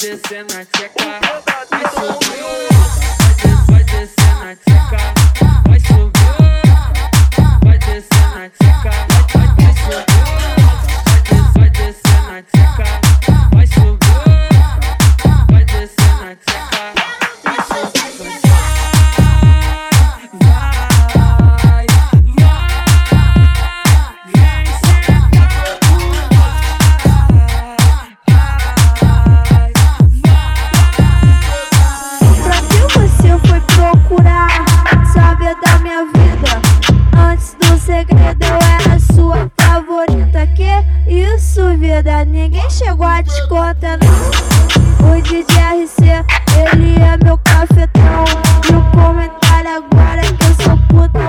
descer na tcheca, vai subir, vai descer na tcheca, vai subir, vai descer na tcheca, vai subir, vai descer na tcheca, vai subir, vai descer na tcheca, vai subir, vai, vem sentar. Pra que você foi procurar saber da minha vida? Antes do segredo eu era sua favorita. Que isso, vida? Ninguém chegou a te contar, não. O DJ RC, ele é meu cafetão. E o comentário agora é que eu sou puta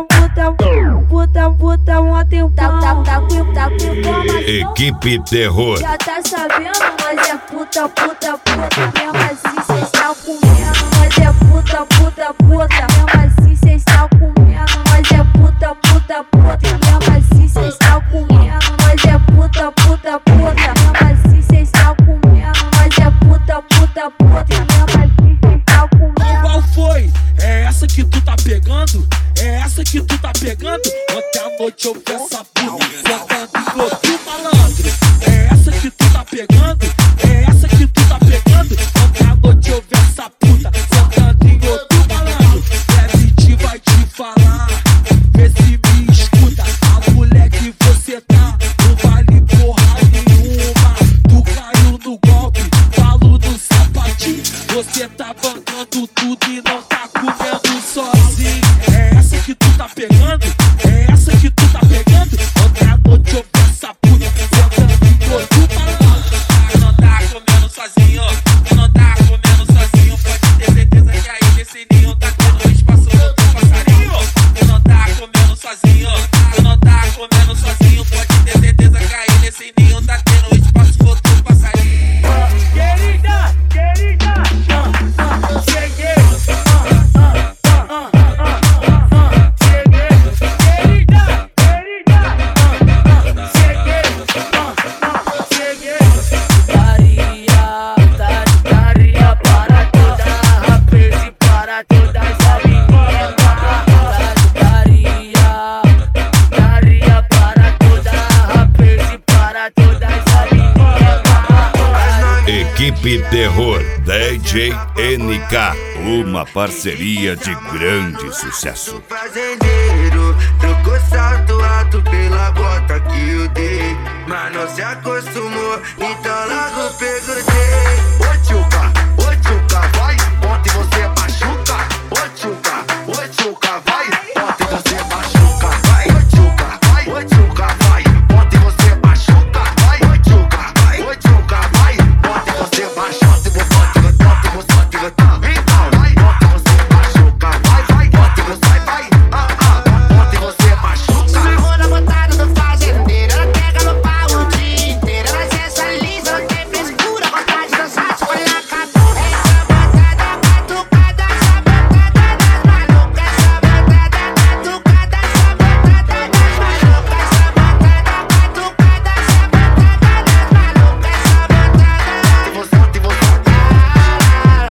ontem tá com informação. Equipe Terror. Já tá sabendo, mas é puta. Mesmo assim cês estão comendo, mas é puta. Mesmo assim cês estão comendo, mas é puta. Mesmo assim cês estão comendo, mas é puta. Mesmo assim cês estão comendo, mas é puta. Mesmo assim cês estão comendo. Qual foi? É essa que tu tá pegando? É essa que tu tá pegando? Ontem à noite eu vi essa puta sentando em outro malandro. É essa que tu tá pegando? É essa que tu tá pegando? Ontem à noite eu vi essa puta sentando em outro malandro. Debit vai te falar, vê se me escuta. A mulher que você tá não vale porra nenhuma. Tu caiu no golpe, falo no sapatinho. Você tá bancando tudo e não tá comendo sozinho. É essa que tu tá pegando? É essa que tu tá pegando? Ontem à noite eu vi essa puta sentando em outro malandro. Tu não tá comendo sozinho, tu não tá comendo sozinho. Pode ter certeza que aí nesse ninho tá tendo espaço no teu passarinho. Tu não tá comendo sozinho, tu não tá comendo sozinho. Pode ter certeza que aí nesse ninho tá tendo espaço no teu passarinho. Querida, cheguei. Daria para toda rapaz e para todas as meninas. Daria para toda rapaz e para todas as meninas. Equipe Terror, DJ NK, uma parceria de grande sucesso. Fazendeiro, trocou salto